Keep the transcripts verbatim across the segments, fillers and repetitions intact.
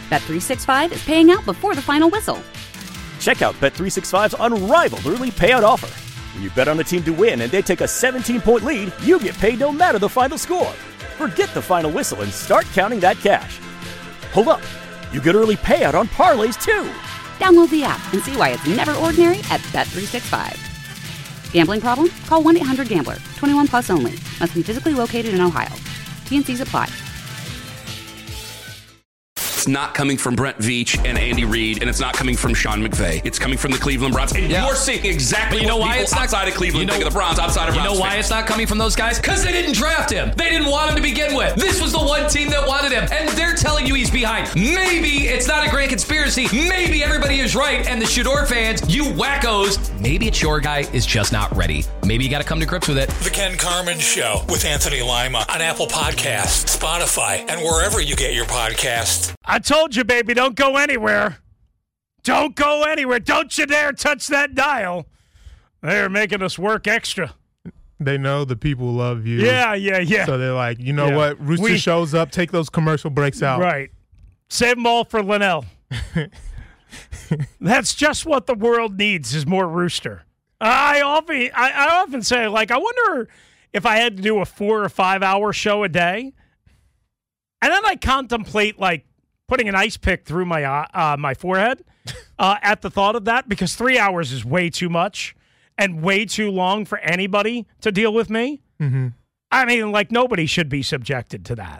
Bet three sixty-five is paying out before the final whistle. Check out Bet three sixty-five's unrivaled early payout offer. When you bet on a team to win and they take a seventeen-point lead, you get paid no matter the final score. Forget the final whistle and start counting that cash. Hold up. You get early payout on parlays, too. Download the app and see why it's never ordinary at Bet three sixty-five. Gambling problem? Call one eight hundred gambler. twenty-one plus only. Must be physically located in Ohio. T and Cs apply. It's not coming from Brent Veach and Andy Reid, and it's not coming from Sean McVay. It's coming from the Cleveland Browns. And yeah. you're seeing exactly you know what why it's not, outside of Cleveland you know, think of the Browns, outside of You Browns know why fans. It's not coming from those guys? Because they didn't draft him. They didn't want him to begin with. This was the one team that wanted him, and they're telling you he's behind. Maybe it's not a grand conspiracy. Maybe everybody is right, and the Shador fans, you wackos, maybe it's your guy is just not ready. Maybe you got to come to grips with it. The Ken Carman Show with Anthony Lima on Apple Podcasts, Spotify, and wherever you get your podcasts. I told you, baby, don't go anywhere. Don't go anywhere. Don't you dare touch that dial. They're making us work extra. They know the people love you. Yeah, yeah, yeah. So they're like, you know yeah. what? Rooster we, shows up, take those commercial breaks out. Right. Save them all for Linnell. That's just what the world needs is more Rooster. I often, I, I often say, like, I wonder if I had to do a four or five hour show a day. And then I contemplate, like, putting an ice pick through my uh, my forehead uh, at the thought of that, because three hours is way too much and way too long for anybody to deal with me. Mm-hmm. I mean, like, nobody should be subjected to that,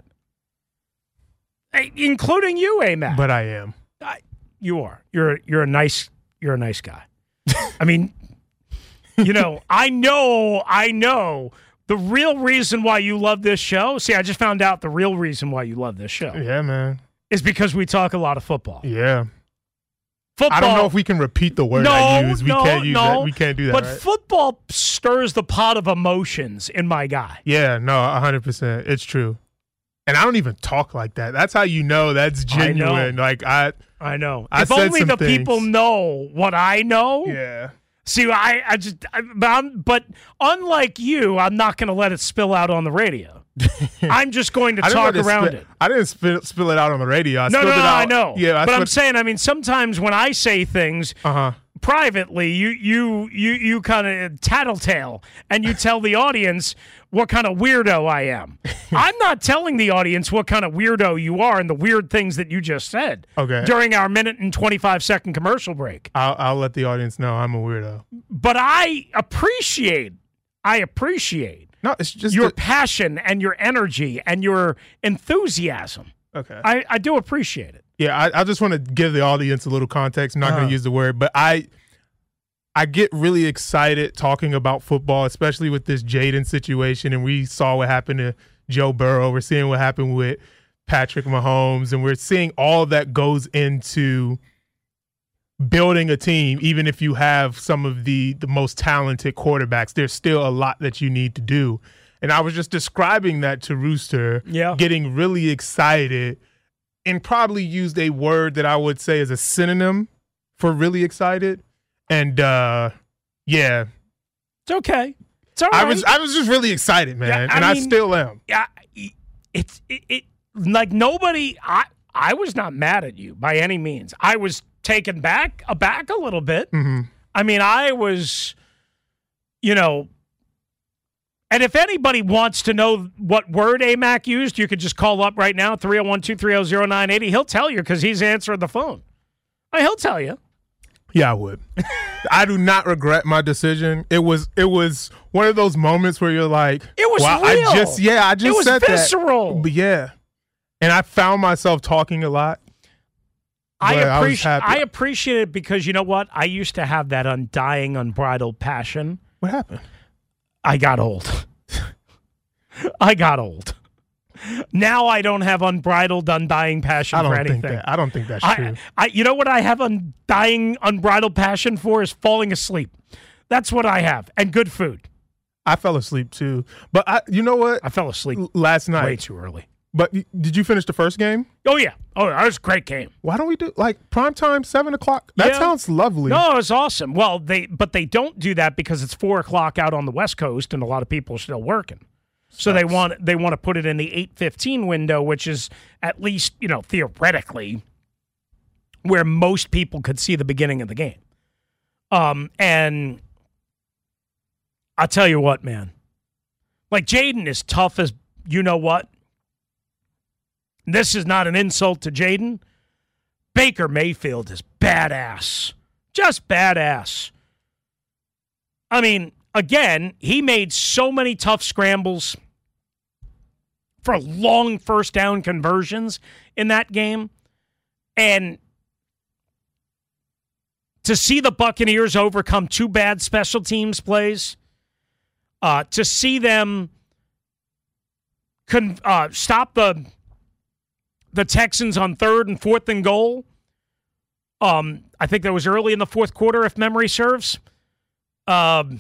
including you, A-Mac. But I am. I, you are. You're you're a nice you're a nice guy. I mean, you know, I know, I know. The real reason why you love this show. See, I just found out the real reason why you love this show. Yeah, man. Is because we talk a lot of football. Yeah. Football. I don't know if we can repeat the word no, I use. We no, can't use no, that. We can't do that. But right? football stirs the pot of emotions in my guy. Yeah, no, one hundred percent. It's true. And I don't even talk like that. That's how you know that's genuine. I know. Like I I know. I if said only some the things. people know what I know. Yeah. See, I, I just, I, I'm, but unlike you, I'm not going to let it spill out on the radio. I'm just going to talk around spill, it. I didn't spill, spill it out on the radio. I no, no, spilled no, it out. I know. Yeah, but what, I'm saying, I mean, sometimes when I say things uh-huh. privately, you, you, you, you kind of tattletale, and you tell the audience what kind of weirdo I am. I'm not telling the audience what kind of weirdo you are and the weird things that you just said okay. during our minute and twenty-five second commercial break. I'll, I'll let the audience know I'm a weirdo. But I appreciate, I appreciate no, it's just your the- passion and your energy and your enthusiasm. Okay. I, I do appreciate it. Yeah, I, I just want to give the audience a little context. I'm not uh-huh. going to use the word, but I I get really excited talking about football, especially with this Jaden situation. And we saw what happened to Joe Burrow. We're seeing what happened with Patrick Mahomes. And we're seeing all that goes into building a team. Even if you have some of the, the most talented quarterbacks, there's still a lot that you need to do. And I was just describing that to Rooster, yeah. getting really excited, and probably used a word that I would say is a synonym for really excited. And uh, yeah, it's okay. It's all right. I was I was just really excited, man, yeah, I and mean, I still am. Yeah, it's it, it like nobody. I I was not mad at you by any means. I was taken back aback a little bit. Mm-hmm. I mean, I was, you know. And if anybody wants to know what word A-Mac used, you could just call up right now, three oh one, two three oh, oh nine eight oh. He'll tell you because he's answering the phone. I mean, he'll tell you. Yeah, I would. I do not regret my decision. It was it was one of those moments where you're like, it was wow, real. I just yeah, I just it was said visceral. that. But yeah. And I found myself talking a lot. I appreciate I, I appreciate it because you know what? I used to have that undying, unbridled passion. What happened? I got old. I got old. Now I don't have unbridled, undying passion I don't for anything. Think that, I don't think that's I, true. I, you know what I have undying, unbridled passion for is falling asleep. That's what I have, and good food. I fell asleep too, but I, you know what? I fell asleep L- last night way too early. But did you finish the first game? Oh yeah, oh that was a great game. Why don't we do like prime time seven o'clock? That yeah. sounds lovely. No, it was awesome. Well, they but they don't do that because it's four o'clock out on the West Coast, and a lot of people are still working. So they want they want to put it in the eight fifteen window, which is at least, you know, theoretically where most people could see the beginning of the game. Um, and I'll tell you what, man. Like, Jaden is tough as you know what. This is not an insult to Jaden. Baker Mayfield is badass. Just badass. I mean, again, he made so many tough scrambles for long first down conversions in that game. And to see the Buccaneers overcome two bad special teams plays, uh, to see them con- uh, stop the the Texans on third and fourth and goal, um, I think that was early in the fourth quarter, if memory serves. Um,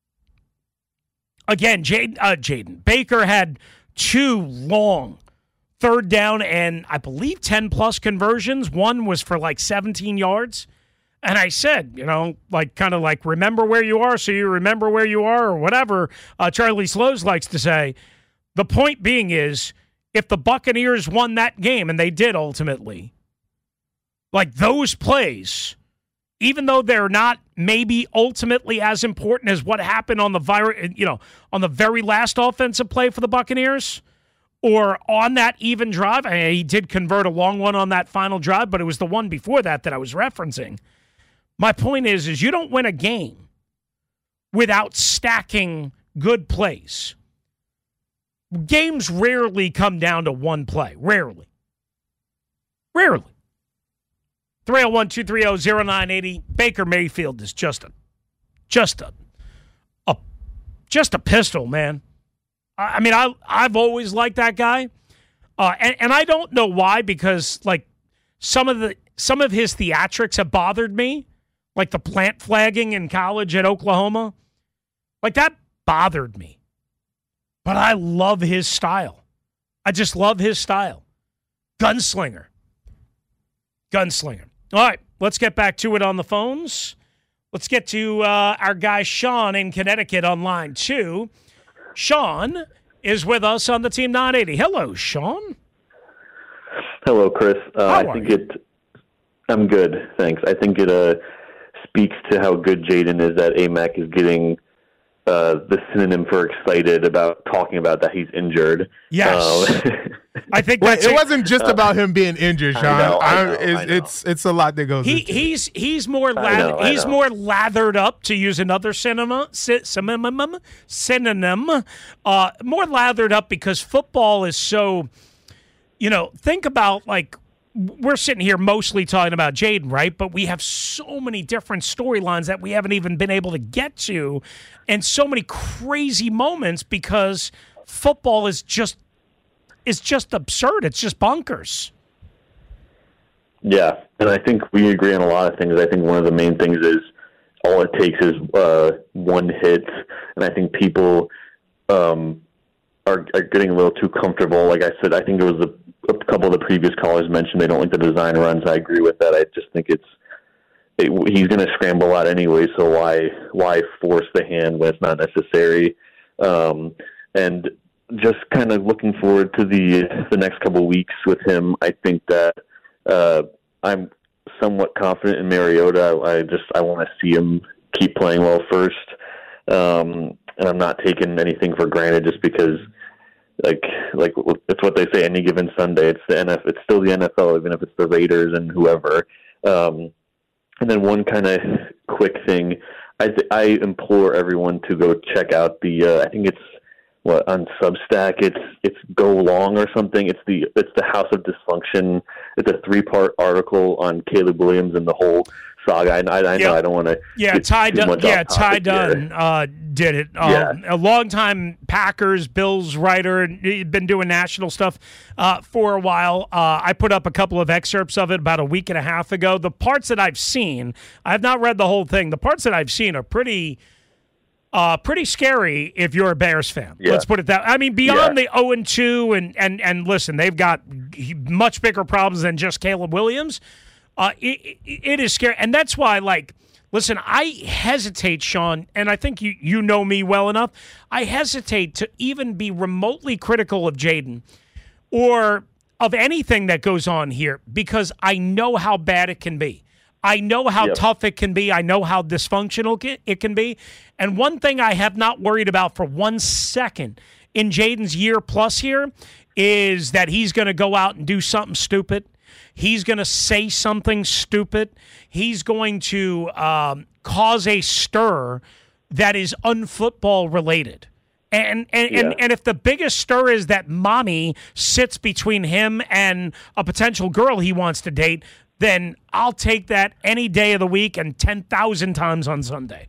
again, Jaden, uh, Jaden Baker had two long third down and I believe ten-plus conversions. One was for like seventeen yards. And I said, you know, like kind of like remember where you are so you remember where you are or whatever uh, Charlie Slows likes to say. The point being is if the Buccaneers won that game, and they did ultimately, like those plays, even though they're not maybe ultimately as important as what happened on the vir- you know, on the very last offensive play for the Buccaneers, or on that even drive. I mean, he did convert a long one on that final drive, but it was the one before that that I was referencing. My point is, is you don't win a game without stacking good plays. Games rarely come down to one play. Rarely. Rarely. three oh one, two three oh, oh nine eight oh. Baker Mayfield is just a, just a, a, just a pistol, man. I mean, I, I've always liked that guy. Uh, and, and I don't know why, because like some of the, some of his theatrics have bothered me, like the plant flagging in college at Oklahoma. Like that bothered me. But I love his style. I just love his style. Gunslinger. Gunslinger. All right, let's get back to it on the phones. Let's get to uh, our guy Sean in Connecticut on line two. Sean is with us on the Team nine eighty. Hello, Sean. Hello, Chris. Uh, How I are think you? it. I'm good, thanks. I think it uh, speaks to how good Jaden is that A M A C is getting uh, the synonym for excited about talking about that he's injured. Yes. Uh, I think Wait, that's it wasn't just about him being injured, Sean. I know, I know, it's, I know. it's it's a lot that goes. He into it. he's he's more I lath- know, I he's know. more lathered up, to use another synonym sy- synonym synonym uh, more lathered up because football is so, you know, think about like we're sitting here mostly talking about Jaden, right? But we have so many different storylines that we haven't even been able to get to, and so many crazy moments because football is just is just absurd. It's just bonkers. Yeah, and I think we agree on a lot of things. I think one of the main things is all it takes is uh, one hit, and I think people um, are, are getting a little too comfortable. Like I said, I think it was the, a couple of the previous callers mentioned they don't like the design runs. I agree with that. I just think it's it, he's going to scramble a lot anyway, so why why force the hand when it's not necessary? Um, and just kind of looking forward to the the next couple of weeks with him. I think that uh, I'm somewhat confident in Mariota. I, I just I want to see him keep playing well first, um, and I'm not taking anything for granted just because, like like it's what they say. Any given Sunday, it's the N F L. It's still the N F L, even if it's the Raiders and whoever. Um, and then one kind of quick thing, I th- I implore everyone to go check out the. Uh, I think it's. What on Substack? It's it's Go Long or something. It's the it's the House of Dysfunction. It's a three part article on Caleb Williams and the whole saga. I, I, I Yeah. know I don't want to. Yeah, Ty Dunn. Yeah, Ty Dunn uh, did it. Um, Yeah. A longtime Packers, Bills writer, and he'd been doing national stuff uh, for a while. Uh, I put up a couple of excerpts of it about a week and a half ago. The parts that I've seen, I have not read the whole thing. The parts that I've seen are pretty. Uh, pretty scary if you're a Bears fan. Yeah. Let's put it that. I mean, beyond Yeah. the oh and two, and and and listen, they've got much bigger problems than just Caleb Williams. Uh, it, it, it is scary, and that's why, like, listen, I hesitate, Sean, and I think you you know me well enough. I hesitate to even be remotely critical of Jaden, or of anything that goes on here because I know how bad it can be. I know how yep. tough it can be. I know how dysfunctional it can be. And one thing I have not worried about for one second in Jaden's year plus here is that he's going to go out and do something stupid. He's going to say something stupid. He's going to um, cause a stir that is unfootball related. And and, yeah. and and if the biggest stir is that mommy sits between him and a potential girl he wants to date, then I'll take that any day of the week and ten thousand times on Sunday.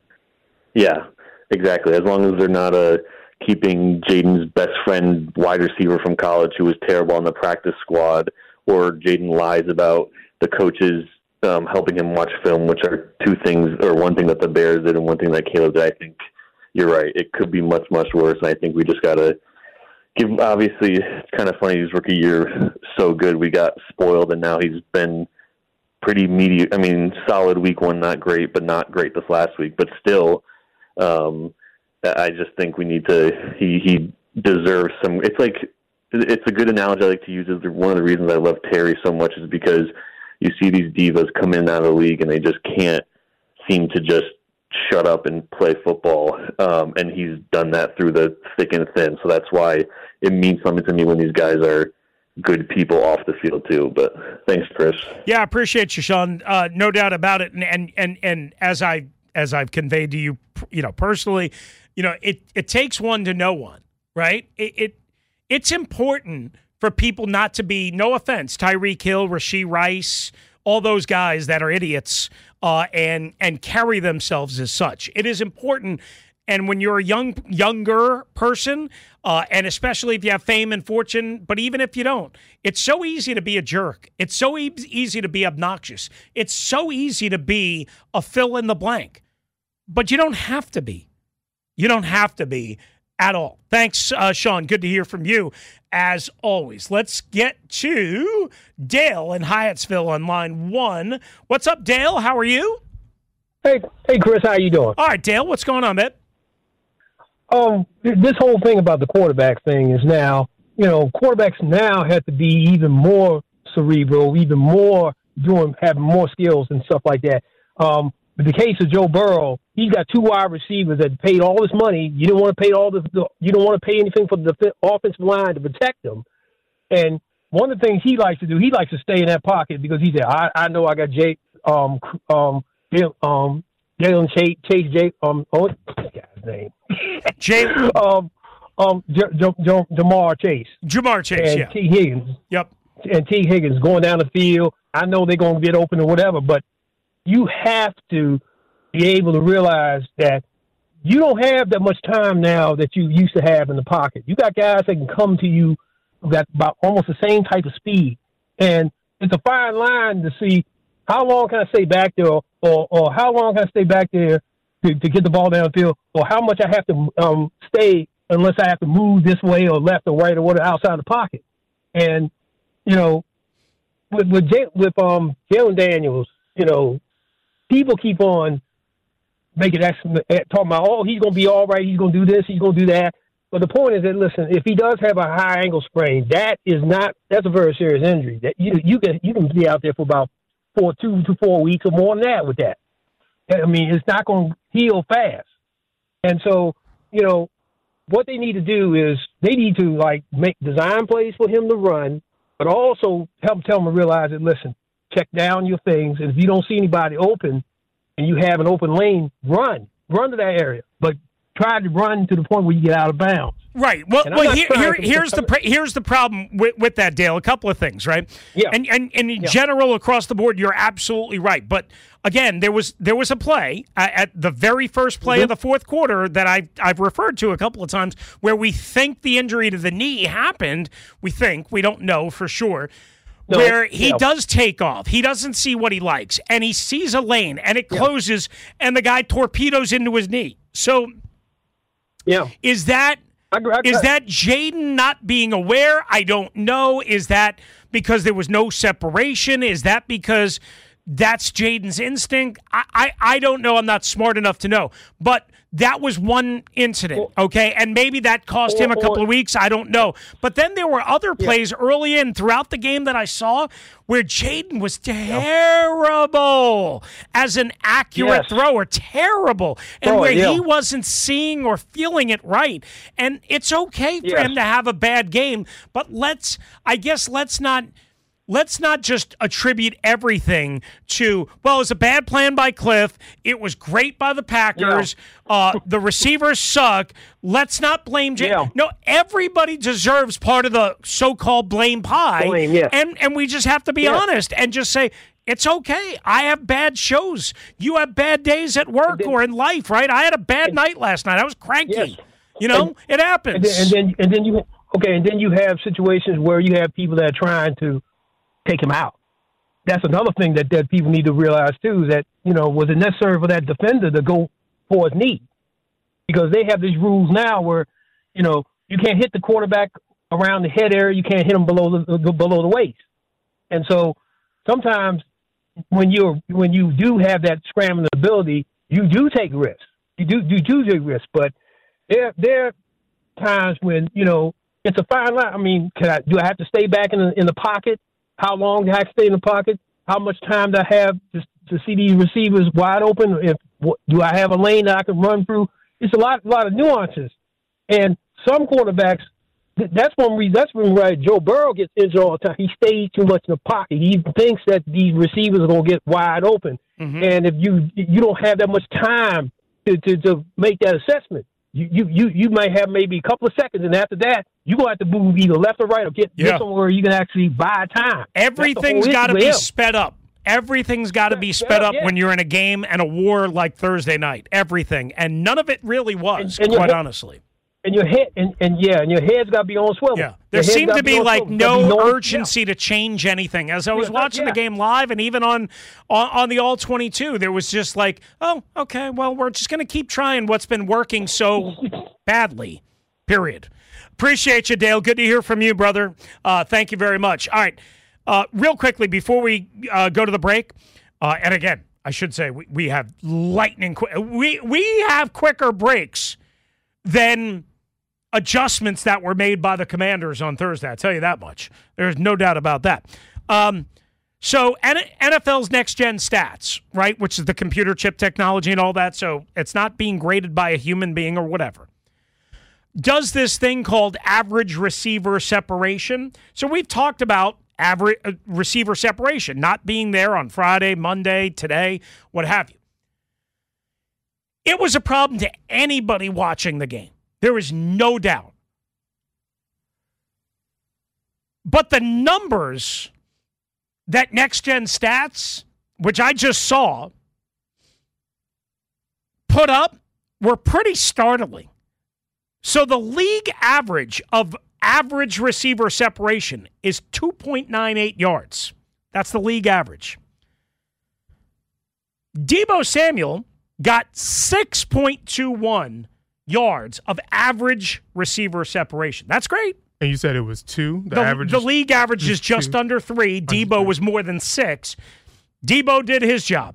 Yeah, exactly. As long as they're not uh, keeping Jaden's best friend wide receiver from college who was terrible on the practice squad, or Jaden lies about the coaches um, helping him watch film, which are two things, or one thing that the Bears did and one thing that Caleb did. I think you're right. It could be much, much worse, and I think we just got to give – obviously, it's kind of funny his rookie year so good. We got spoiled, and now he's been pretty mediocre. I mean, solid week one, not great, but not great this last week. But still, um, I just think we need to – he he deserves some – it's like – it's a good analogy I like to use. Is one of the reasons I love Terry so much is because you see these divas come in and out of the league, and they just can't seem to just shut up and play football, um, and he's done that through the thick and thin. So that's why it means something to me when these guys are good people off the field too. But thanks, Chris. Yeah, I appreciate you, Sean. Uh, no doubt about it. And and and and as I as I've conveyed to you, you know, personally, you know, it it takes one to know one, right? It, it it's important for people not to be, no offense, Tyreek Hill, Rashee Rice, all those guys that are idiots. Uh, and and carry themselves as such. It is important, and when you're a young younger person, uh, and especially if you have fame and fortune, but even if you don't, it's so easy to be a jerk. It's so e- easy to be obnoxious. It's so easy to be a fill in the blank, but you don't have to be. You don't have to be at all. Thanks, uh, Sean. Good to hear from you, as always. Let's get to Dale in Hyattsville on line one. What's up, Dale? How are you? Hey, hey, Chris. How you doing? All right, Dale. What's going on, man? Um, this whole thing about the quarterback thing is now, you know, quarterbacks now have to be even more cerebral, even more doing, having more skills and stuff like that. Um, in the case of Joe Burrow, he's got two wide receivers that paid all this money. You don't want to pay all this. You don't want to pay anything for the offensive line to protect them. And one of the things he likes to do, he likes to stay in that pocket because he said, "I, I know I got Jay, um, um, um, Jalen Chase, Chase, Jay, um, oh, his name, Jay, um, um, J- J- J- Jamar Chase, Jamar Chase, and yeah, T. Higgins, yep, and T. Higgins going down the field. I know they're going to get open or whatever, but you have to be able to realize that you don't have that much time now that you used to have in the pocket. You got guys that can come to you that about almost the same type of speed. And it's a fine line to see how long can I stay back there or, or, or how long can I stay back there to, to get the ball downfield or how much I have to um, stay unless I have to move this way or left or right or whatever outside the pocket. And, you know, with, with, J- with um, Jalen Daniels, you know, people keep on making that, talking about, oh, he's going to be all right, he's going to do this, he's going to do that. But the point is that, listen, if he does have a high ankle sprain, that is not, that's a very serious injury. That you you can you can be out there for about four, two to four weeks or more than that with that. I mean, it's not going to heal fast. And so, you know, what they need to do is they need to, like, make design plays for him to run, but also help tell him to realize that, listen, check down your things. And if you don't see anybody open and you have an open lane, run. Run to that area. But try to run to the point where you get out of bounds. Right. Well, well here, here, here's the here's the problem with, with that, Dale. A couple of things, right? Yeah. And and, and in yeah. general, across the board, you're absolutely right. But again, there was there was a play at the very first play mm-hmm. of the fourth quarter that I I've referred to a couple of times where we think the injury to the knee happened. We think we don't know for sure. No, where he yeah. does take off. He doesn't see what he likes, and he sees a lane, and it closes, yeah. and the guy torpedoes into his knee. So, yeah, is that I, I, is that Jaden not being aware? I don't know. Is that because there was no separation? Is that because that's Jaden's instinct. I, I, I don't know. I'm not smart enough to know. But that was one incident, okay? And maybe that cost him a couple of weeks. I don't know. But then there were other plays yeah. early in throughout the game that I saw where Jaden was terrible as an accurate yes. thrower. Terrible. And Throw where it, yeah. he wasn't seeing or feeling it right. And it's okay for yes. him to have a bad game. But let's, I guess let's not... Let's not just attribute everything to, well, it was a bad plan by Cliff. It was great by the Packers. Yeah. Uh, the receivers suck. Let's not blame Jay. Yeah. No, everybody deserves part of the so-called blame pie. Blame, yeah. And and we just have to be yeah. honest and just say, it's okay. I have bad shows. You have bad days at work then, or in life, right? I had a bad and, night last night. I was cranky. Yes. You know, and, it happens. And then, and then and then you okay, and then you have situations where you have people that are trying to take him out. That's another thing that, that people need to realize too, is that, you know, was it necessary for that defender to go for his knee? Because they have these rules now where, you know, you can't hit the quarterback around the head area, you can't hit him below the below the waist. And so sometimes when you're when you do have that scrambling ability, you do take risks. You do you do take risks, but there there are times when, you know, it's a fine line. I mean, can I do I have to stay back in the in the pocket? How long do I have to stay in the pocket? How much time do I have to, to see these receivers wide open? If do I have a lane that I can run through? It's a lot, a lot of nuances. And some quarterbacks, that's one reason. That's when right, Joe Burrow gets injured all the time. He stays too much in the pocket. He thinks that these receivers are going to get wide open. Mm-hmm. And if you you don't have that much time to, to, to make that assessment, you, you you you might have maybe a couple of seconds, and after that, you're going to have to move either left or right or get, yeah. get somewhere you can actually buy time. Everything's got to be sped up. Everything's got to be sped up yeah. when you're in a game and a war like Thursday night. Everything. And none of it really was, and, and quite honestly. And your head, and, and yeah, and your head's got to be on swivel. Yeah, there seemed to be, be like no, no urgency yeah. to change anything. As I was yeah, watching yeah. the game live, and even on on, on the all twenty-two, there was just like, oh, okay, well, we're just going to keep trying what's been working so badly. Period. Appreciate you, Dale. Good to hear from you, brother. Uh, thank you very much. All right, uh, real quickly before we uh, go to the break, uh, and again, I should say we, we have lightning. Qu- we we have quicker breaks than adjustments that were made by the Commanders on Thursday. I'll tell you that much. There's no doubt about that. Um, so N F L's next-gen stats, right, which is the computer chip technology and all that, so it's not being graded by a human being or whatever, does this thing called average receiver separation. So we've talked about average uh, receiver separation, not being there on Friday, Monday, today, what have you. It was a problem to anybody watching the game. There is no doubt. But the numbers that Next Gen Stats, which I just saw, put up were pretty startling. So the league average of average receiver separation is two point nine eight yards. That's the league average. Deebo Samuel got six point two one yards of average receiver separation. That's great. And you said it was two? The, the, average the league average is just two. under three. Deebo was more than six. Deebo did his job.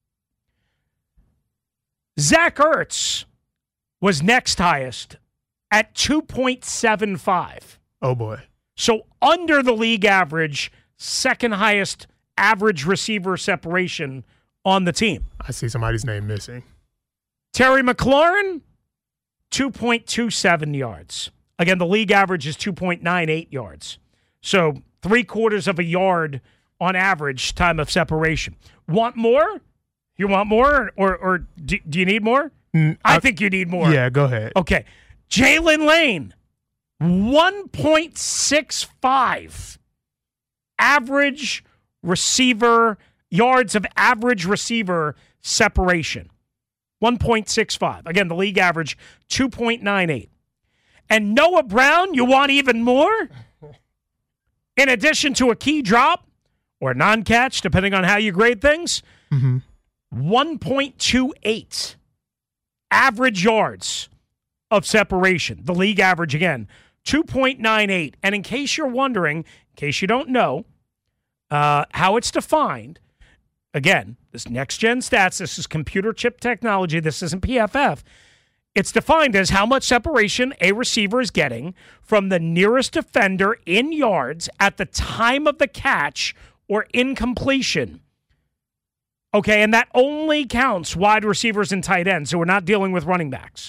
Zach Ertz was next highest at two point seven five. Oh, boy. So under the league average, second highest average receiver separation on the team. I see somebody's name missing. Terry McLaurin, two point two seven yards. Again, the league average is two point nine eight yards. So three quarters of a yard on average time of separation. Want more? You want more? Or, or do, do you need more? Mm, I, I think you need more. Yeah, go ahead. Okay. Jalen Lane, one point six five average receiver, yards of average receiver separation. one point six five. Again, the league average, two point nine eight. And Noah Brown, you want even more? In addition to a key drop or non-catch, depending on how you grade things, mm-hmm. one point two eight average yards of separation. The league average, again, two point nine eight. And in case you're wondering, in case you don't know uh, how it's defined, again, this next-gen stats, this is computer chip technology, this isn't P F F. It's defined as how much separation a receiver is getting from the nearest defender in yards at the time of the catch or incompletion. Okay, and that only counts wide receivers and tight ends, so we're not dealing with running backs.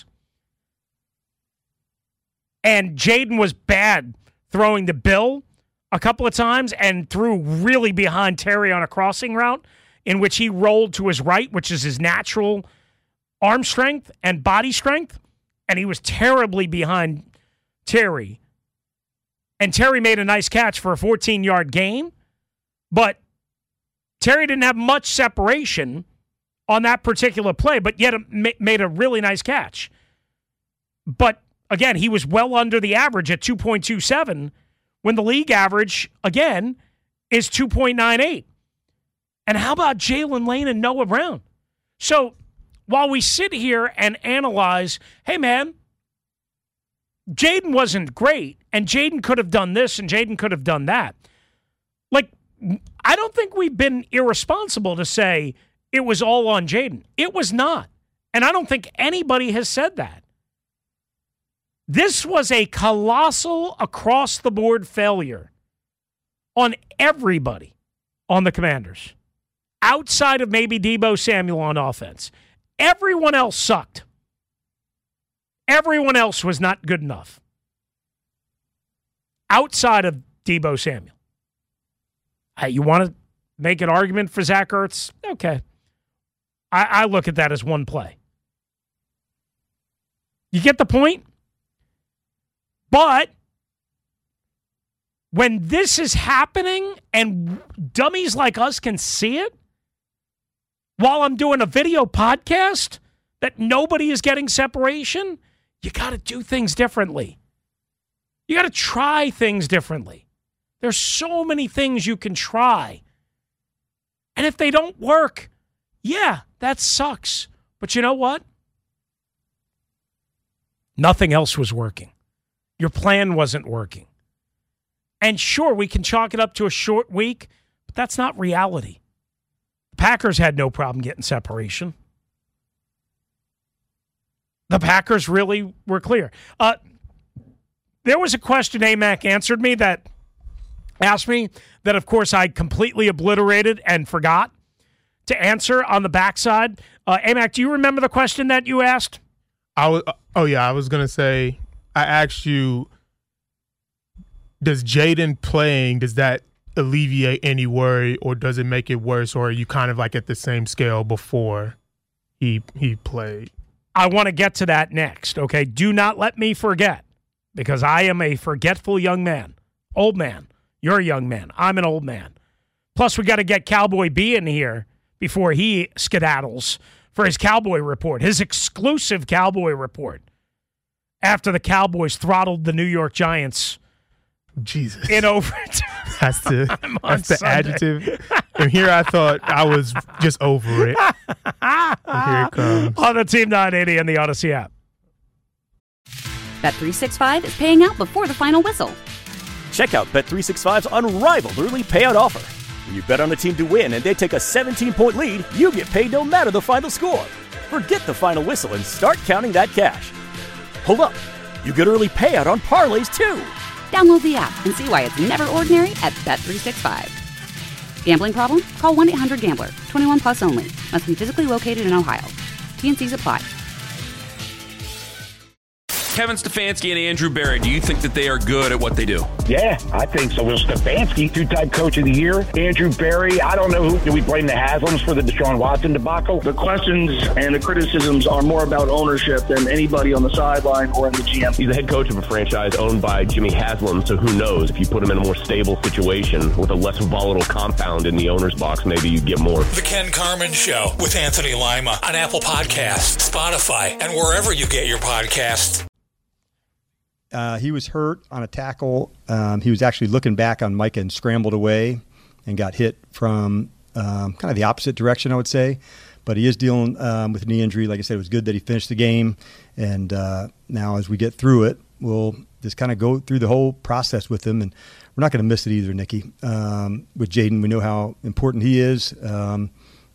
And Jaden was bad throwing the Bill a couple of times and threw really behind Terry on a crossing route in which he rolled to his right, which is his natural arm strength and body strength, and he was terribly behind Terry. And Terry made a nice catch for a fourteen-yard gain, but Terry didn't have much separation on that particular play, but yet made a really nice catch. But, again, he was well under the average at two point two seven when the league average, again, is two point nine eight. And how about Jalen Lane and Noah Brown? So, while we sit here and analyze, hey, man, Jaden wasn't great, and Jaden could have done this, and Jaden could have done that. Like, I don't think we've been irresponsible to say it was all on Jaden. It was not. And I don't think anybody has said that. This was a colossal across-the-board failure on everybody on the Commanders, outside of maybe Deebo Samuel on offense. Everyone else sucked. Everyone else was not good enough. Outside of Deebo Samuel. Hey, you want to make an argument for Zach Ertz? Okay. I, I look at that as one play. You get the point? But when this is happening and dummies like us can see it, while I'm doing a video podcast that nobody is getting separation, you got to do things differently. You got to try things differently. There's so many things you can try. And if they don't work, yeah, that sucks. But you know what? Nothing else was working. Your plan wasn't working. And sure, we can chalk it up to a short week, but that's not reality. Packers had no problem getting separation. The Packers really were clear. Uh, there was a question A M A C answered me that asked me that, of course, I completely obliterated and forgot to answer on the backside. Uh, A M A C, do you remember the question that you asked? I was, oh, yeah, I was going to say, I asked you, does Jaden playing, does that alleviate any worry, or does it make it worse, or are you kind of like at the same scale before he he played? I want to get to that next, okay? Do not let me forget, because I am a forgetful young man. Old man. You're a young man. I'm an old man. Plus, we got to get Cowboy B in here before he skedaddles for his Cowboy report, his exclusive Cowboy report, after the Cowboys throttled the New York Giants Jesus. in overtime. That's the, that's the adjective. And here I thought I was just over it. And here it comes. On the Team nine eighty and the Odyssey app. Bet three sixty-five is paying out before the final whistle. Check out Bet three sixty-five's unrivaled early payout offer. When you bet on a team to win and they take a seventeen-point lead, you get paid no matter the final score. Forget the final whistle and start counting that cash. Hold up. You get early payout on parlays, too. Download the app and see why it's never ordinary at Bet three sixty-five. Gambling problem? Call one eight hundred gambler. twenty-one plus only. Must be physically located in Ohio. T N Cs apply. Kevin Stefanski and Andrew Berry, do you think that they are good at what they do? Yeah, I think so. Will Stefanski, two-time coach of the year. Andrew Berry, I don't know who. Do we blame the Haslams for the Deshaun Watson debacle? The questions and the criticisms are more about ownership than anybody on the sideline or in the G M. He's the head coach of a franchise owned by Jimmy Haslam, so who knows? If you put him in a more stable situation with a less volatile compound in the owner's box, maybe you get more. The Ken Carman Show with Anthony Lima on Apple Podcasts, Spotify, and wherever you get your podcasts. Uh, he was hurt on a tackle. Um, he was actually looking back on Micah and scrambled away and got hit from um, kind of the opposite direction, I would say. But he is dealing um, with a knee injury. Like I said, it was good that he finished the game. And uh, now as we get through it, we'll just kind of go through the whole process with him. And we're not going to miss it either, Nikki. Um, with Jaden, we know how important he is. Um,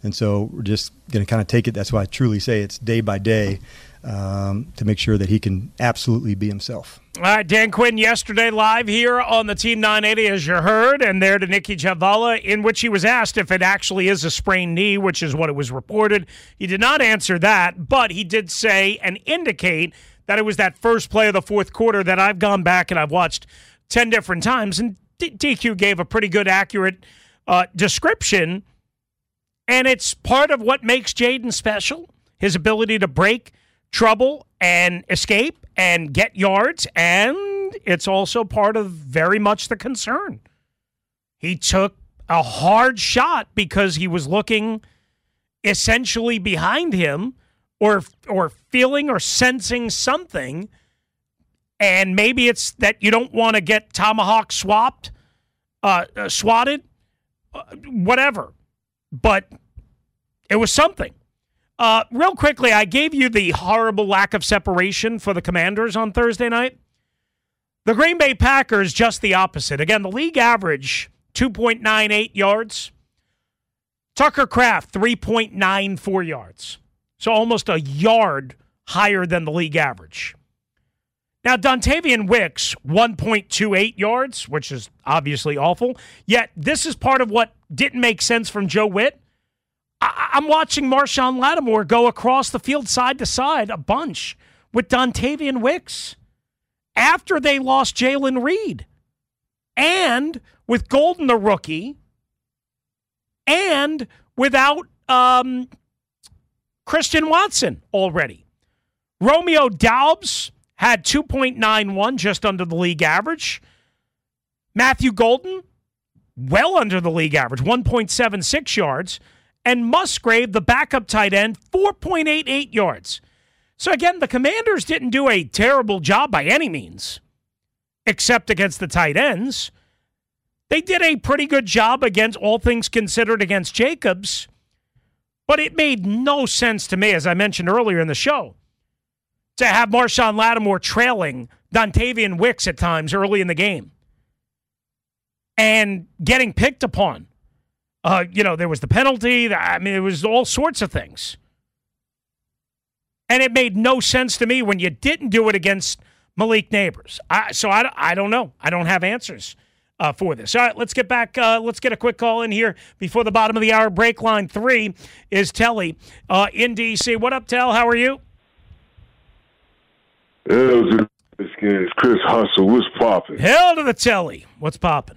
And so we're just going to kind of take it. That's why I truly say it's day by day um, to make sure that he can absolutely be himself. All right, Dan Quinn yesterday live here on the Team nine eighty, as you heard, and there to Nikki Chavala, in which he was asked if it actually is a sprained knee, which is what it was reported. He did not answer that, but he did say and indicate that it was that first play of the fourth quarter that I've gone back and I've watched ten different times, and D Q gave a pretty good, accurate uh, description, and it's part of what makes Jaden special, his ability to break trouble and escape and get yards, and it's also part of very much the concern. He took a hard shot because he was looking essentially behind him or or feeling or sensing something, and maybe it's that you don't want to get tomahawk swapped, uh, uh, swatted, uh, whatever. But it was something. Uh, real quickly, I gave you the horrible lack of separation for the Commanders on Thursday night. The Green Bay Packers, just the opposite. Again, the league average, two point nine eight yards. Tucker Kraft, three point nine four yards. So almost a yard higher than the league average. Now, Dontavian Wicks, one point two eight yards, which is obviously awful. Yet, this is part of what didn't make sense from Joe Witt. I- I'm watching Marshawn Lattimore go across the field side to side a bunch with Dontavian Wicks after they lost Jalen Reed. And with Golden, the rookie, and without um, Christian Watson already. Romeo Doubs had two point nine one, just under the league average. Matthew Golden, well under the league average, one point seven six yards. And Musgrave, the backup tight end, four point eight eight yards. So again, the Commanders didn't do a terrible job by any means, except against the tight ends. They did a pretty good job against, all things considered, against Jacobs. But it made no sense to me, as I mentioned earlier in the show, to have Marshawn Lattimore trailing Dontavian Wicks at times early in the game and getting picked upon. Uh, you know, there was the penalty. I mean, it was all sorts of things. And it made no sense to me when you didn't do it against Malik Neighbors. I, so I, I don't know. I don't have answers uh, for this. All right, let's get back. Uh, let's get a quick call in here before the bottom of the hour break. Line three is Telly uh, in D C. What up, Tell? How are you? Hell, it's Chris Hustle. What's popping? Hell to the Telly. What's popping?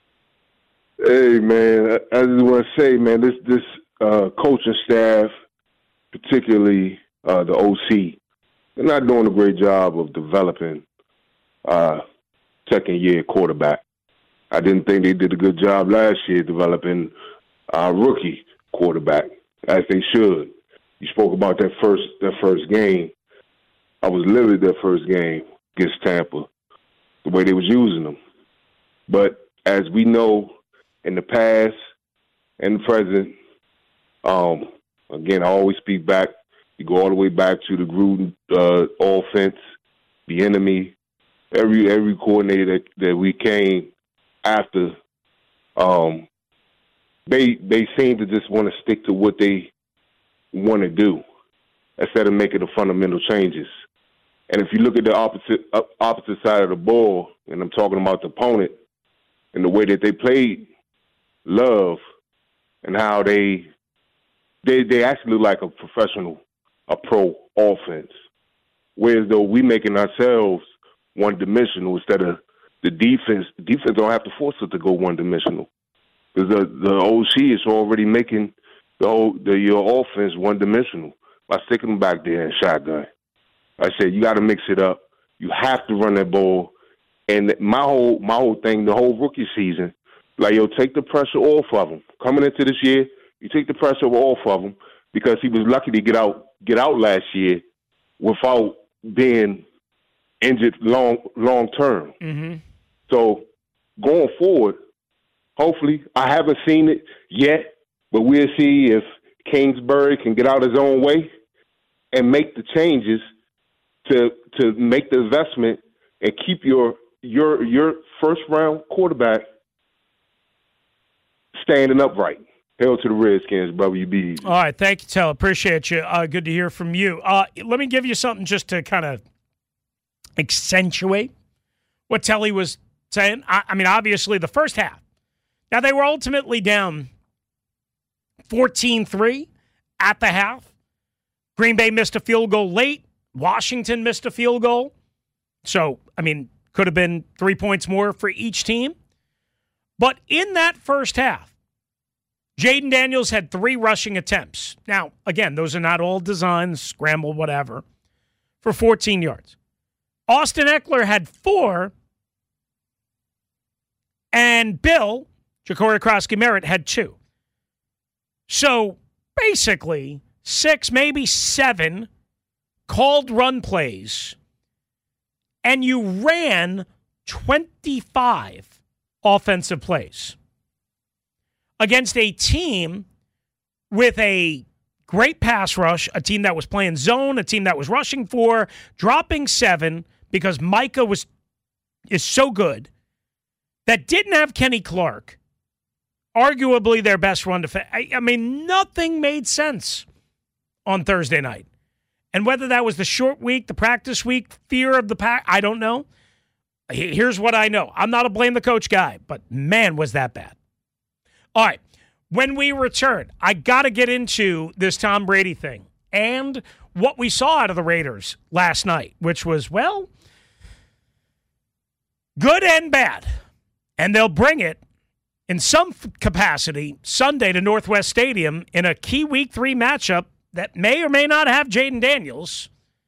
Hey, man, I, I just want to say, man, this this uh, coaching staff, particularly uh, the O C, they're not doing a great job of developing uh, second-year quarterback. I didn't think they did a good job last year developing a rookie quarterback, as they should. You spoke about that first that first game. I was livid that first game against Tampa, the way they was using them. But as we know, in the past and the present, um, again, I always speak back. You go all the way back to the Gruden uh, offense, the enemy, every every coordinator that, that we came after, um, they they seem to just want to stick to what they want to do instead of making the fundamental changes. And if you look at the opposite uh, opposite side of the ball, and I'm talking about the opponent and the way that they played Love and how they they they actually look like a professional, a pro offense. Whereas though we making ourselves one dimensional instead of the defense. The defense don't have to force it to go one dimensional because the the O C is already making the whole, the your offense one dimensional by sticking them back there in shotgun. I said you got to mix it up. You have to run that ball. And my whole my whole thing, the whole rookie season. Like, yo, take the pressure off of him. Coming into this year, you take the pressure off of him because he was lucky to get out get out last year without being injured long long term. Mm-hmm. So going forward, hopefully, I haven't seen it yet, but we'll see if Kingsbury can get out his own way and make the changes to to make the investment and keep your your your first round quarterback standing upright Hail to the Redskins, brother. You be easy. All right. Thank you, Tell. Appreciate you. Uh, good to hear from you. Uh, let me give you something just to kind of accentuate what Telly was saying. I, I mean, obviously, the first half. Now, they were ultimately down fourteen three at the half. Green Bay missed a field goal late. Washington missed a field goal. So, I mean, could have been three points more for each team. But in that first half, Jayden Daniels had three rushing attempts. Now, again, those are not all designed, scramble, whatever, for fourteen yards. Austin Eckler had four, and Bill, Ja'Cory Krosky-Merritt, had two. So, basically, six, maybe seven called run plays, and you ran twenty-five offensive plays against a team with a great pass rush, a team that was playing zone, a team that was rushing four, dropping seven because Micah was is so good, that didn't have Kenny Clark, arguably their best run defense. I, I mean, nothing made sense on Thursday night. And whether that was the short week, the practice week, fear of the pack, I don't know. Here's what I know. I'm not a blame the coach guy, but man, was that bad. All right, when we return, I got to get into this Tom Brady thing and what we saw out of the Raiders last night, which was, well, good and bad. And they'll bring it in some capacity Sunday to Northwest Stadium in a key week three matchup that may or may not have Jayden Daniels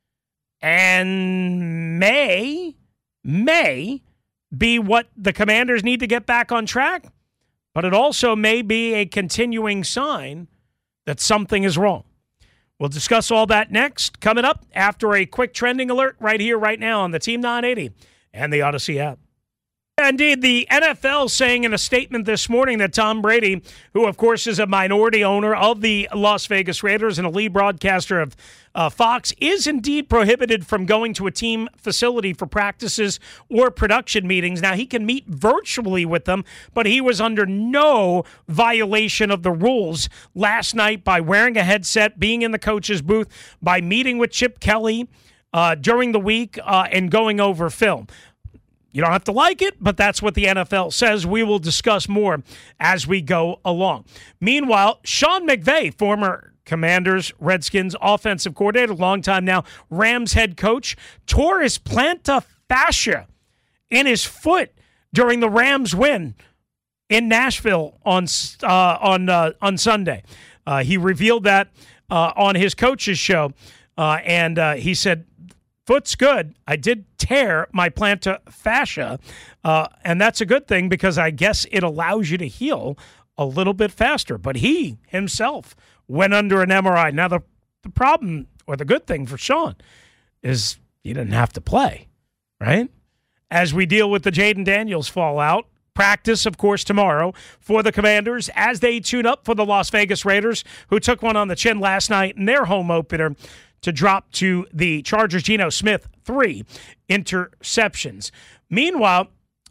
and may, may be what the Commanders need to get back on track. But it also may be a continuing sign that something is wrong. We'll discuss all that next, coming up after a quick trending alert right here, right now on the Team nine eighty and the Odyssey app. Indeed, the N F L saying in a statement this morning that Tom Brady, who of course is a minority owner of the Las Vegas Raiders and a lead broadcaster of uh, Fox, is indeed prohibited from going to a team facility for practices or production meetings. Now, he can meet virtually with them, but he was under no violation of the rules last night by wearing a headset, being in the coach's booth, by meeting with Chip Kelly uh, during the week uh, and going over film. You don't have to like it, but that's what the N F L says. We will discuss more as we go along. Meanwhile, Sean McVay, former Commanders, Redskins offensive coordinator, long time now Rams head coach, tore his plantar fascia in his foot during the Rams win in Nashville on uh, on uh, on Sunday. Uh, he revealed that uh, on his coach's show, uh, and uh, he said, foot's good. I did tear my plantar fascia, uh, and that's a good thing because I guess it allows you to heal a little bit faster. But he himself went under an M R I. Now, the, the problem or the good thing for Sean is he didn't have to play, right? As we deal with the Jayden Daniels fallout, practice, of course, tomorrow for the Commanders as they tune up for the Las Vegas Raiders, who took one on the chin last night in their home opener to drop to the Chargers. Geno Smith, three interceptions. Meanwhile,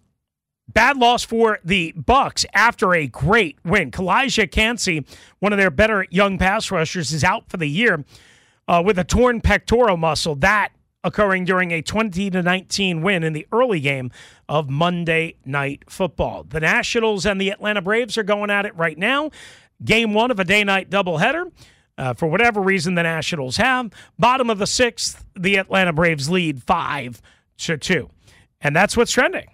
bad loss for the Bucs after a great win. Kalijah Kancey, one of their better young pass rushers, is out for the year uh, with a torn pectoral muscle. That occurring during a twenty to nineteen win in the early game of Monday Night Football. The Nationals and the Atlanta Braves are going at it right now. Game one of a day-night doubleheader. Uh, for whatever reason the Nationals have. Bottom of the sixth, the Atlanta Braves lead five to two. And that's what's trending.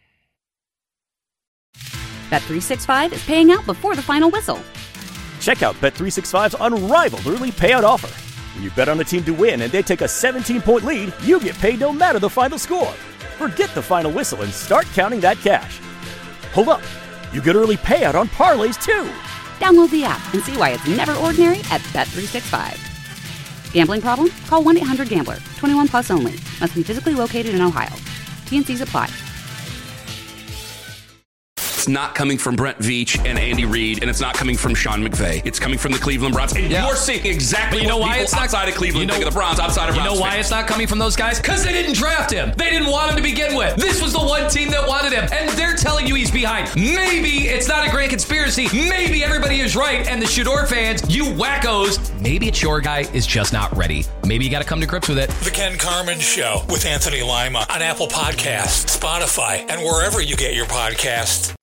Bet three sixty-five is paying out before the final whistle. Check out Bet three sixty-five's unrivaled early payout offer. When you bet on a team to win and they take a seventeen-point lead, you get paid no matter the final score. Forget the final whistle and start counting that cash. Hold up. You get early payout on parlays, too. Download the app and see why it's never ordinary at Bet three sixty-five. Gambling problem? Call one eight hundred gambler. twenty-one plus only. Must be physically located in Ohio. T and C's apply. it's not coming from Brent Veach and Andy Reid, and it's not coming from Sean McVay. It's coming from the Cleveland Browns. And yeah. you're seeing exactly you know what why people it's not, outside of Cleveland you know, think of the Browns, outside of You Browns know why fans. it's not coming from those guys? Because they didn't draft him. They didn't want him to begin with. This was the one team that wanted him, and they're telling you he's behind. Maybe it's not a grand conspiracy. Maybe everybody is right, and the Shador fans, you wackos, maybe it's your guy is just not ready. Maybe you got to come to grips with it. The Ken Carman Show with Anthony Lima on Apple Podcasts, Spotify, and wherever you get your podcasts.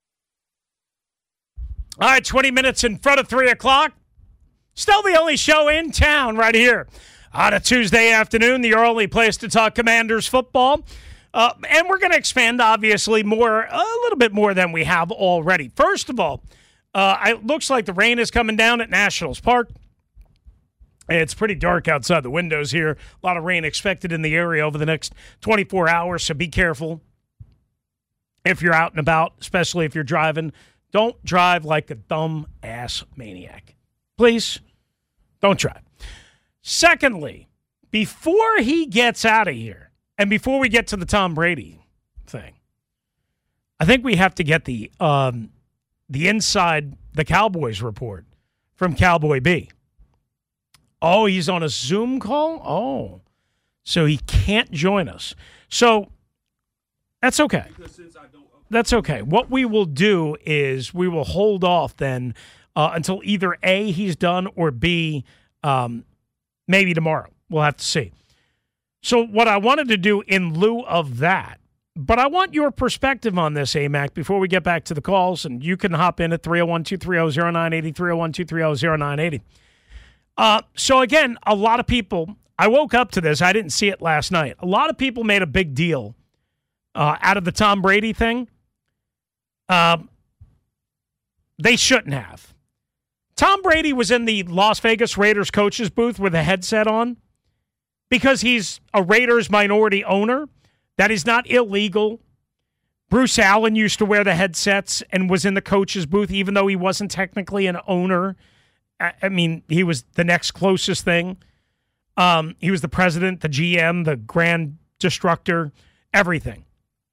All right, twenty minutes in front of three o'clock. Still the only show in town right here on a Tuesday afternoon, the only place to talk Commanders football. Uh, and we're going to expand, obviously, more, a little bit more than we have already. First of all, uh, it looks like the rain is coming down at Nationals Park. It's pretty dark outside the windows here. A lot of rain expected in the area over the next twenty-four hours, so be careful if you're out and about, especially if you're driving. Don't drive like a dumb-ass maniac. Please, don't drive. Secondly, before he gets out of here, and before we get to the Tom Brady thing, I think we have to get the um, the inside the Cowboys report from Cowboy B. Oh, he's on a Zoom call? Oh, so he can't join us. So that's okay. That's okay. What we will do is we will hold off then uh, until either A, he's done, or B, um, maybe tomorrow. We'll have to see. So what I wanted to do in lieu of that, but I want your perspective on this, A M A C, before we get back to the calls, and you can hop in at three oh one, two three oh, oh nine eight oh, three oh one, two three oh, oh nine eight oh. Uh, so again, a lot of people, I woke up to this, I didn't see it last night. A lot of people made a big deal uh, out of the Tom Brady thing. Um, they shouldn't have. Tom Brady was in the Las Vegas Raiders coach's booth with a headset on because he's a Raiders minority owner. That is not illegal. Bruce Allen used to wear the headsets and was in the coach's booth, even though he wasn't technically an owner. I, I mean, he was the next closest thing. Um, he was the president, the G M, the grand destructor, everything.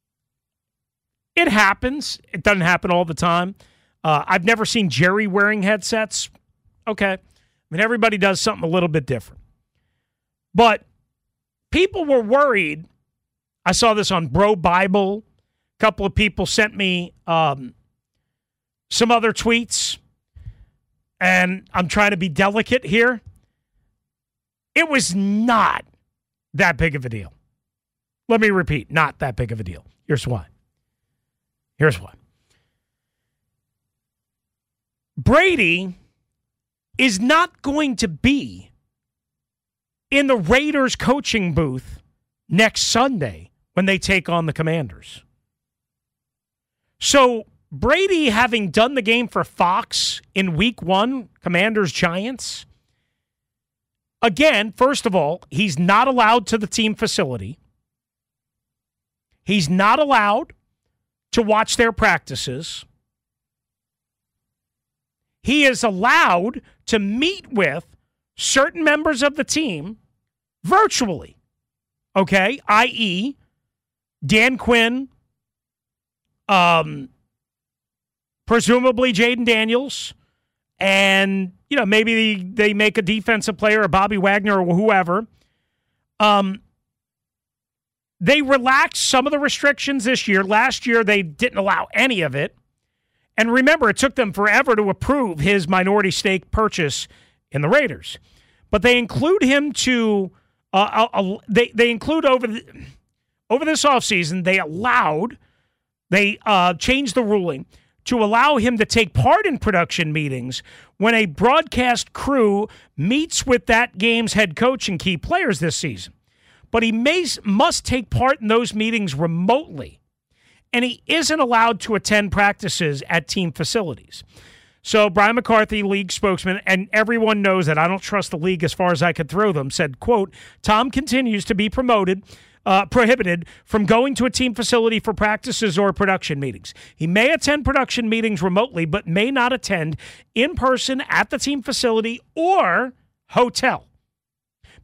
It happens. It doesn't happen all the time. Uh, I've never seen Jerry wearing headsets. Okay. I mean, everybody does something a little bit different. But people were worried. I saw this on Bro Bible. A couple of people sent me um, some other tweets. And I'm trying to be delicate here. It was not that big of a deal. Let me repeat, not that big of a deal. Here's why. Here's why. Brady is not going to be in the Raiders coaching booth next Sunday when they take on the Commanders. So Brady, having done the game for Fox in week one, Commanders-Giants, again, first of all, he's not allowed to the team facility. He's not allowed to watch their practices. He is allowed to meet with certain members of the team virtually, okay, that is. Dan Quinn, um, presumably Jaden Daniels, and, you know, maybe they, they make a defensive player or Bobby Wagner or whoever. Um, they relaxed some of the restrictions this year. Last year, they didn't allow any of it. And remember, it took them forever to approve his minority stake purchase in the Raiders. But they include him to, uh, uh, uh, they, they include over the, over this offseason, they allowed, they uh, changed the ruling to allow him to take part in production meetings when a broadcast crew meets with that game's head coach and key players this season. But he may, must take part in those meetings remotely, and he isn't allowed to attend practices at team facilities. So Brian McCarthy, league spokesman, and everyone knows that I don't trust the league as far as I could throw them, said, quote, Tom continues to be promoted, uh, prohibited from going to a team facility for practices or production meetings. He may attend production meetings remotely, but may not attend in person at the team facility or hotel.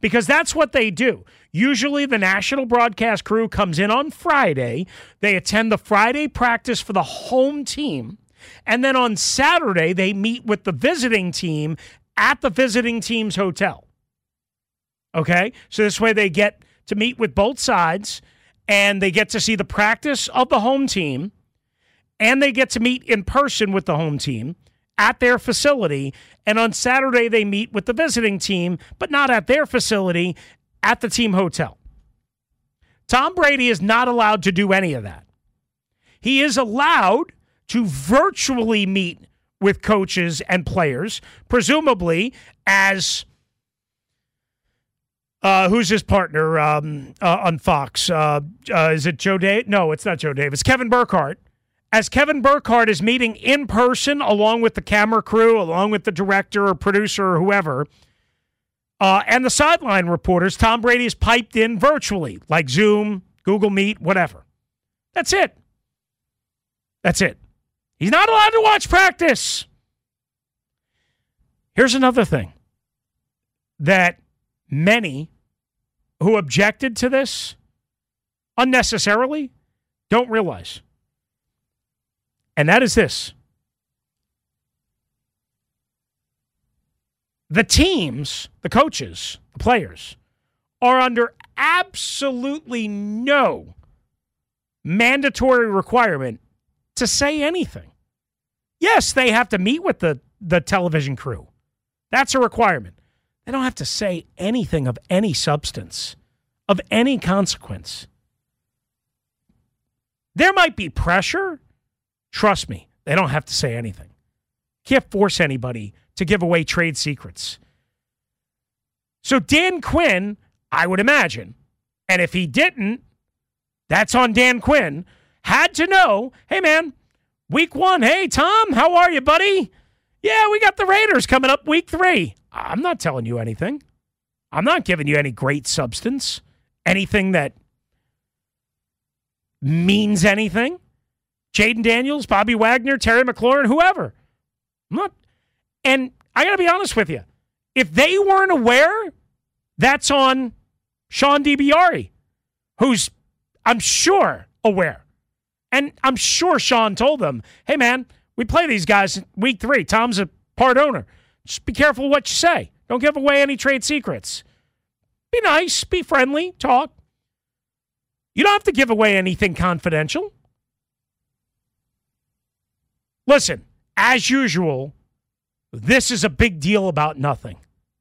because that's what they do. Usually the national broadcast crew comes in on Friday. They attend the Friday practice for the home team. And then on Saturday, they meet with the visiting team at the visiting team's hotel. Okay? So this way they get to meet with both sides, and they get to see the practice of the home team, and they get to meet in person with the home team at their facility. And on Saturday, they meet with the visiting team, but not at their facility, at the team hotel. Tom Brady is not allowed to do any of that. He is allowed to virtually meet with coaches and players, presumably as, uh, who's his partner um, uh, on Fox? Uh, uh, is it Joe Davis? No, it's not Joe Davis. Kevin Burkhardt. As Kevin Burkhardt is meeting in person along with the camera crew, along with the director or producer or whoever, uh, and the sideline reporters, Tom Brady is piped in virtually, like Zoom, Google Meet, whatever. That's it. That's it. He's not allowed to watch practice. Here's another thing that many who objected to this unnecessarily don't realize. And that is this. The teams, the coaches, the players, are under absolutely no mandatory requirement to say anything. Yes, they have to meet with the, the television crew. That's a requirement. They don't have to say anything of any substance, of any consequence. There might be pressure. Trust me, they don't have to say anything. Can't force anybody to give away trade secrets. So Dan Quinn, I would imagine, and if he didn't, that's on Dan Quinn, had to know, hey, man, week one, hey, Tom, how are you, buddy? Yeah, we got the Raiders coming up week three. I'm not telling you anything. I'm not giving you any great substance, anything that means anything. Jaden Daniels, Bobby Wagner, Terry McLaurin, whoever. I'm not. And I got to be honest with you. If they weren't aware, that's on Sean DiBiase, who's, I'm sure, aware. And I'm sure Sean told them, hey, man, we play these guys in week three. Tom's a part owner. Just be careful what you say. Don't give away any trade secrets. Be nice. Be friendly. Talk. You don't have to give away anything confidential. Listen, as usual, this is a big deal about nothing.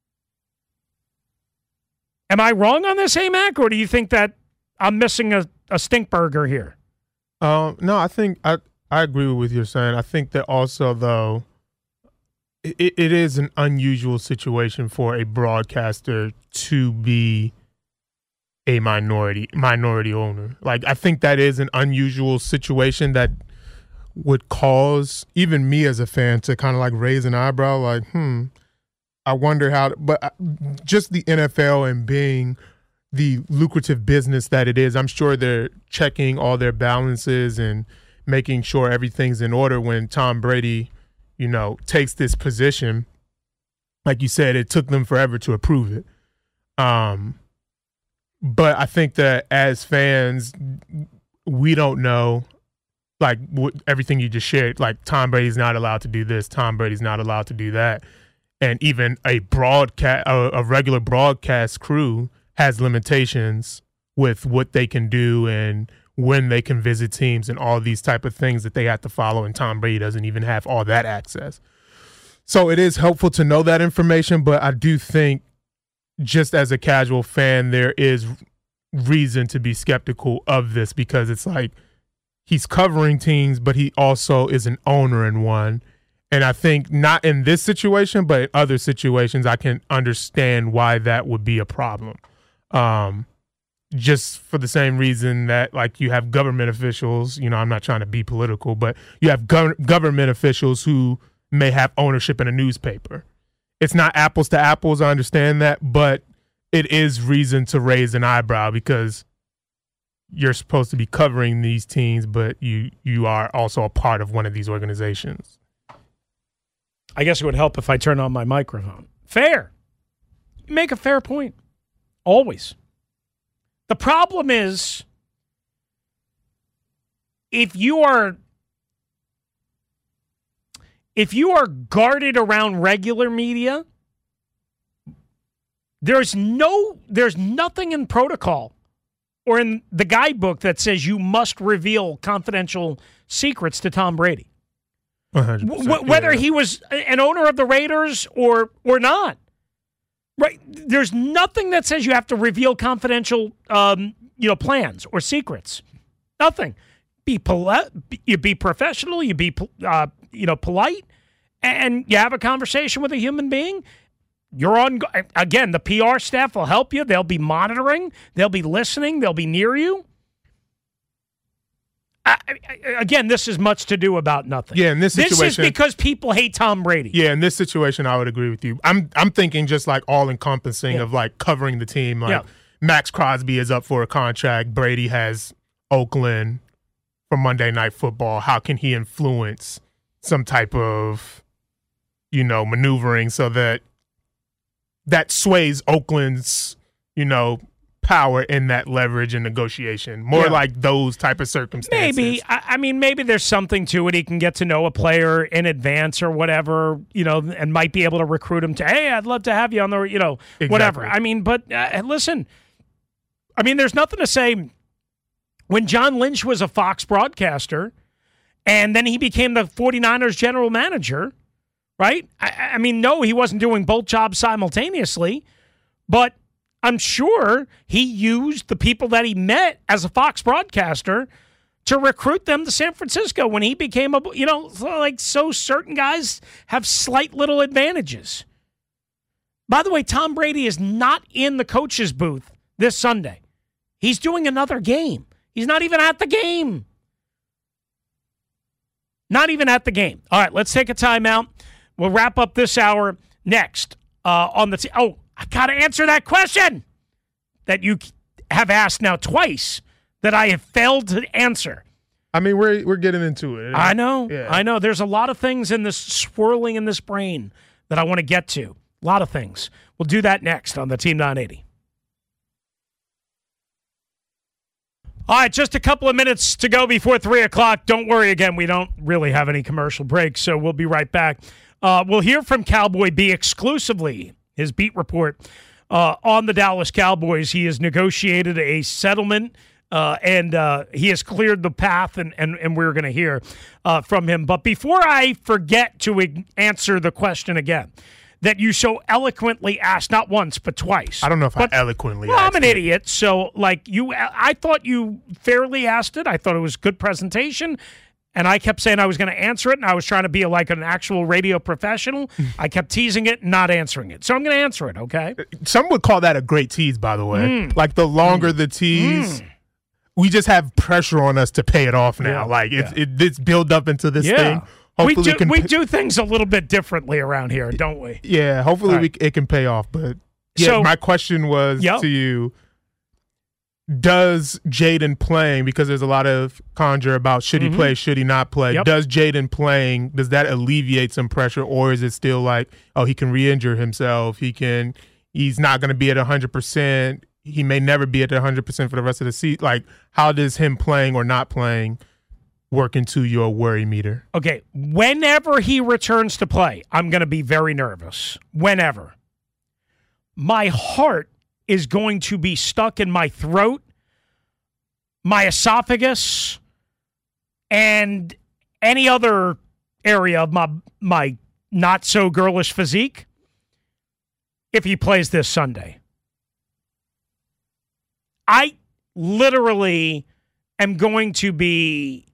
Am I wrong on this, A-Mac, or do you think that I'm missing a, a stink burger here? Um, no, I think I, I agree with what you're saying. I think that also, though, it, it is an unusual situation for a broadcaster to be a minority minority owner. Like, I think that is an unusual situation that would cause even me as a fan to kind of like raise an eyebrow, like, hmm, I wonder how, to, but just the N F L and being the lucrative business that it is, I'm sure they're checking all their balances and making sure everything's in order when Tom Brady, you know, takes this position. Like you said, it took them forever to approve it. Um, but I think that as fans, we don't know, like what, everything you just shared, like Tom Brady's not allowed to do this, Tom Brady's not allowed to do that. And even a broadcast, a, a regular broadcast crew has limitations with what they can do and when they can visit teams and all these type of things that they have to follow. And Tom Brady doesn't even have all that access. So it is helpful to know that information, but I do think just as a casual fan, there is reason to be skeptical of this because it's like he's covering teams, but he also is an owner in one. And I think not in this situation, but in other situations, I can understand why that would be a problem. Um, just for the same reason that, like, you have government officials, you know, I'm not trying to be political, but you have gov- government officials who may have ownership in a newspaper. It's not apples to apples, I understand that, but it is reason to raise an eyebrow because you're supposed to be covering these teams, but you you are also a part of one of these organizations. I guess it would help if I turn on my microphone. Fair. You make a fair point. Always. The problem is, if you are if you are guarded around regular media, there's no there's nothing in protocol or in the guidebook that says you must reveal confidential secrets to Tom Brady. W- whether yeah. he was an owner of the Raiders or or not. Right? There's nothing that says you have to reveal confidential um, you know, plans or secrets. Nothing. Be polite, you be professional, you be uh, you know, polite, and you have a conversation with a human being. You're on, again, the P R staff will help you. They'll be monitoring. They'll be listening. They'll be near you. I, I, again, this is much to do about nothing. Yeah, in this situation. This is because people hate Tom Brady. Yeah, in this situation, I would agree with you. I'm I'm thinking just like all-encompassing Yeah. of like covering the team. Like Yeah. Max Crosby is up for a contract. Brady has Oakland for Monday Night Football. How can he influence some type of, you know, maneuvering so that that sways Oakland's, you know, power in that leverage and negotiation? More Yeah. like those type of circumstances. Maybe. I, I mean, maybe there's something to it. He can get to know a player in advance or whatever, you know, and might be able to recruit him to, hey, I'd love to have you on the, you know, whatever. Exactly. I mean, but uh, listen, I mean, there's nothing to say. When John Lynch was a Fox broadcaster and then he became the 49ers general manager, right? I, I mean, no, he wasn't doing both jobs simultaneously, but I'm sure he used the people that he met as a Fox broadcaster to recruit them to San Francisco when he became a, you know, like, so certain guys have slight little advantages. By the way, Tom Brady is not in the coach's booth this Sunday. He's doing another game. He's not even at the game. Not even at the game. All right, let's take a timeout. We'll wrap up this hour next uh, on the... T- oh, I got to answer that question that you have asked now twice that I have failed to answer. I mean, we're we're getting into it. I know. Yeah. I know. There's a lot of things in this swirling in this brain that I want to get to. A lot of things. We'll do that next on the Team nine eighty. All right, just a couple of minutes to go before three o'clock. Don't worry, again, we don't really have any commercial breaks, so we'll be right back. Uh, we'll hear from Cowboy B exclusively, his beat report uh, on the Dallas Cowboys. He has negotiated a settlement, uh, and uh, he has cleared the path, and, and, and we're going to hear uh, from him. But before I forget to answer the question again, that you so eloquently asked, not once, but twice. I don't know if but, I eloquently well, asked I'm an it. idiot, so, like, you, I thought you fairly asked it. I thought it was good presentation, and I kept saying I was going to answer it, and I was trying to be like an actual radio professional. I kept teasing it, not answering it. So I'm going to answer it, okay? Some would call that a great tease, by the way. Mm. Like, the longer the tease, Mm. we just have pressure on us to pay it off now. Yeah, like, it's, yeah. it, it's build up into this Yeah. thing. We Hopefully do, it can we pay- do things a little bit differently around here, don't we? Yeah, hopefully All right. we, it can pay off. But yeah, So- my question was Yep. to you, does Jaden playing, because there's a lot of conjure about should he Mhm. play, should he not play, Yep. does Jaden playing, does that alleviate some pressure, or is it still like, oh, he can re-injure himself, he can, he's not going to be at one hundred percent, he may never be at one hundred percent for the rest of the season? Like, how does him playing or not playing work into your worry meter? Okay, whenever he returns to play, I'm going to be very nervous. Whenever. My heart is going to be stuck in my throat, my esophagus, and any other area of my my not-so-girlish physique if he plays this Sunday. I literally am going to be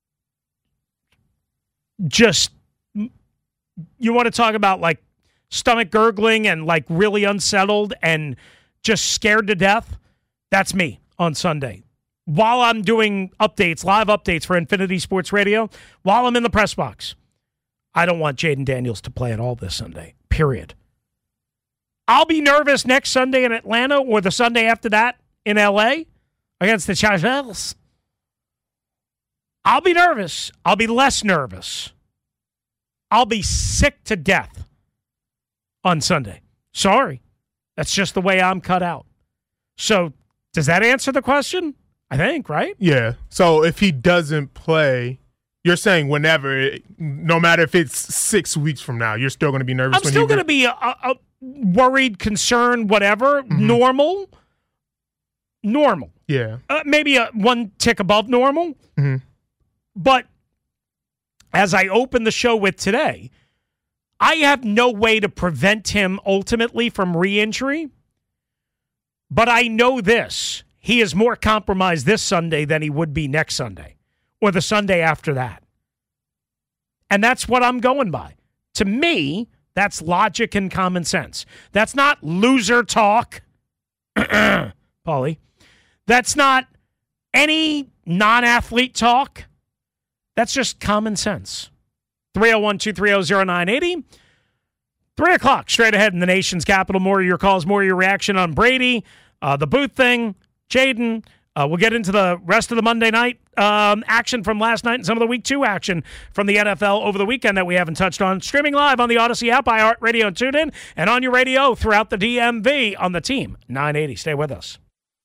just, you want to talk about like stomach gurgling and like really unsettled and just scared to death? That's me on Sunday. While I'm doing updates, live updates for Infinity Sports Radio, while I'm in the press box, I don't want Jaden Daniels to play at all this Sunday, period. I'll be nervous next Sunday in Atlanta or the Sunday after that in L A against the Chargers. I'll be nervous. I'll be less nervous. I'll be sick to death on Sunday. Sorry. That's just the way I'm cut out. So does that answer the question? I think, right? Yeah. So if he doesn't play, you're saying whenever, no matter if it's six weeks from now, you're still going to be nervous? I'm when still you going to be a, a worried, concerned, whatever. Mm-hmm. Normal. Normal. Yeah. Uh, maybe a one tick above normal. Mm-hmm. But as I open the show with today, I have no way to prevent him ultimately from re-injury. But I know this. He is more compromised this Sunday than he would be next Sunday or the Sunday after that. And that's what I'm going by. To me, that's logic and common sense. That's not loser talk, Paulie. That's not any non-athlete talk. That's just common sense. three oh one, two three oh, oh nine eight oh. Three o'clock, straight ahead in the nation's capital. More of your calls, more of your reaction on Brady, uh, the Booth thing, Jaden. Uh, we'll get into the rest of the Monday night um, action from last night and some of the week two action from the N F L over the weekend that we haven't touched on. Streaming live on the Odyssey app, iHeartRadio, and TuneIn, and on your radio throughout the D M V on the Team nine eighty. Stay with us.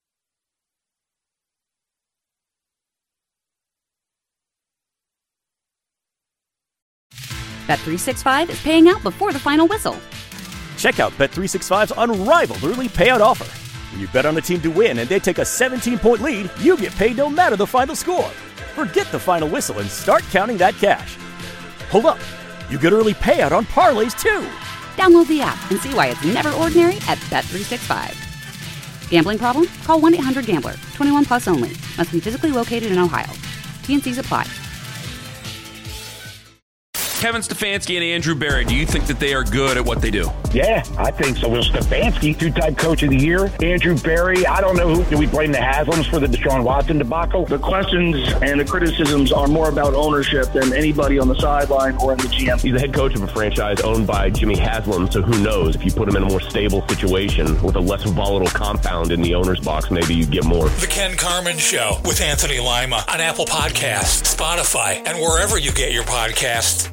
Bet three sixty-five is paying out before the final whistle. Check out Bet three sixty-five's unrivaled early payout offer. When you bet on a team to win and they take a seventeen-point lead, you get paid no matter the final score. Forget the final whistle and start counting that cash. Hold up. You get early payout on parlays, too. Download the app and see why it's never ordinary at Bet three sixty-five. Gambling problem? Call one eight hundred gambler. twenty-one plus only. Must be physically located in Ohio. T N Cs apply. Kevin Stefanski and Andrew Berry, do you think that they are good at what they do? Yeah, I think so. Will Stefanski, two-time coach of the year. Andrew Berry, I don't know who. Do we blame the Haslams for the Deshaun Watson debacle? The questions and the criticisms are more about ownership than anybody on the sideline or in the G M. He's the head coach of a franchise owned by Jimmy Haslam, so who knows? If you put him in a more stable situation with a less volatile compound in the owner's box, maybe you get more. The Ken Carman Show with Anthony Lima on Apple Podcasts, Spotify, and wherever you get your podcasts.